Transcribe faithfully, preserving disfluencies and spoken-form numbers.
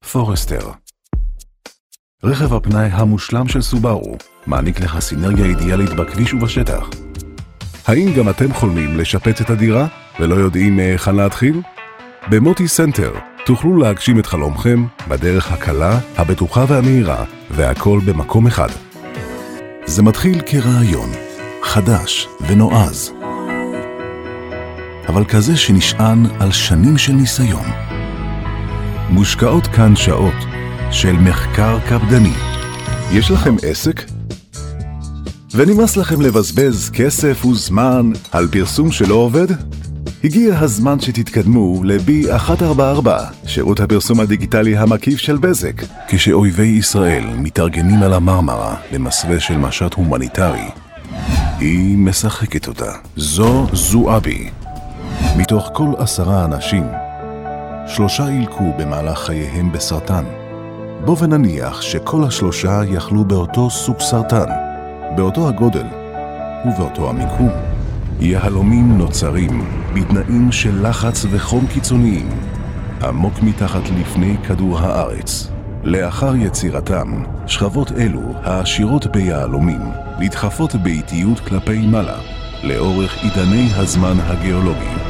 פורסטר. רכב הפנאי המושלם של סובארו מעניק לך סינרגיה אידיאלית בכביש ובשטח. האם גם אתם חולמים לשפץ את הדירה ולא יודעים מהיכן להתחיל? במוטי סנטר תוכלו להגשים את חלומכם בדרך הקלה, הבטוחה והמהירה, והכל במקום אחד. זה מתחיל כרעיון חדש ונועז, אבל כזה שנשען על שנים של ניסיון. מושקעות כאן שעות של מחקר קפדני. יש לכם עסק? ונמאס לכם לבזבז כסף וזמן על פרסום שלא עובד? הגיע הזמן שתתקדמו ל-בי אחת ארבע ארבע, שירות הפרסום הדיגיטלי המקיף של בזק. כשאויבי ישראל מתארגנים על המרמרה למסווה של משט הומניטרי, היא משחקת אותה. זו זועבי. מתוך כל עשרה אנשים, שלושה ילקו במהלך חייהם בסרטן. בוא ונניח שכל השלושה יכלו באותו סוג סרטן, באותו הגודל ובאותו המיקום. יהלומים נוצרים בתנאים של לחץ וחום קיצוניים, עמוק מתחת לפני כדור הארץ. לאחר יצירתם, שכבות אלו העשירות ביהלומים נדחפות באיטיות כלפי מעלה, לאורך עידני הזמן הגיאולוגי.